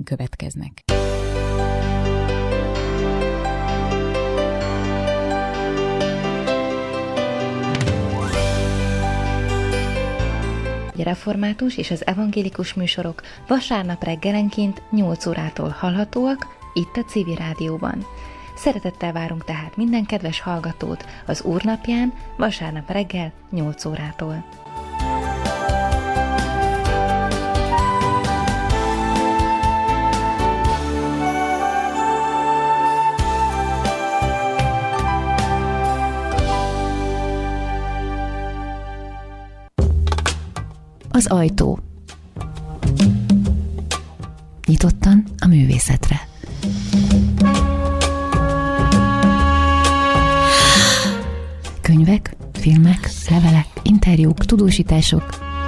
híreink következnek. A református és az evangélikus műsorok vasárnap reggelenként 8 órától hallhatóak itt a Civil Rádióban. Szeretettel várunk tehát minden kedves hallgatót az Úrnapján vasárnap reggel 8 órától. Az ajtó. Nyitottan a művészetre. Könyvek, filmek, levelek, interjúk, tudósítások.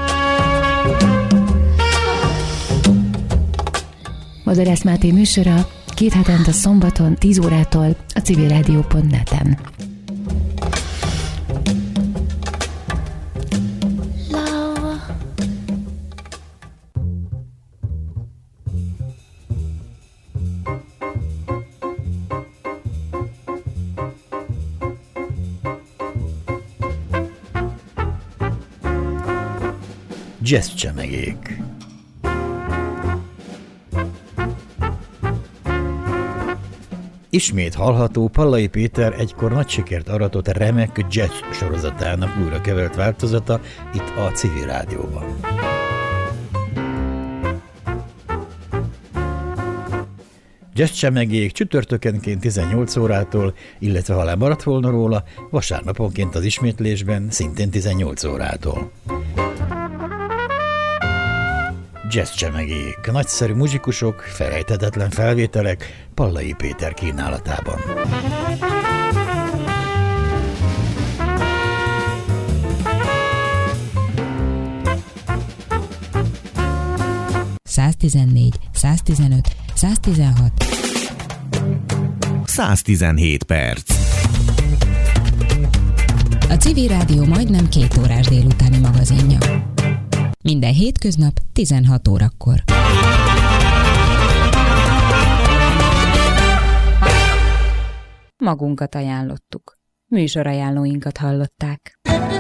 Madarász Máté műsora 2 hetente szombaton 10 órától a civilradio.net-en. Jazzcsemegék. Ismét hallható Pallai Péter egykor nagy sikert aratott remek jazz sorozatának újra kevert változata itt a Civil Rádióban. Jazzcsemegék csütörtökenként 18 órától, illetve ha lemaradt volna róla, vasárnaponként az ismétlésben szintén 18 órától. Jazzcsemegék, nagyszerű muzsikusok, felejthetetlen felvételek Pallai Péter kínálatában. ...114, 115, 116... 117 perc. A Civil Rádió majdnem 2 órás délutáni magazinja. Minden hétköznap 16 órakor. Magunkat ajánlottuk. Műsorajánlóinkat hallották.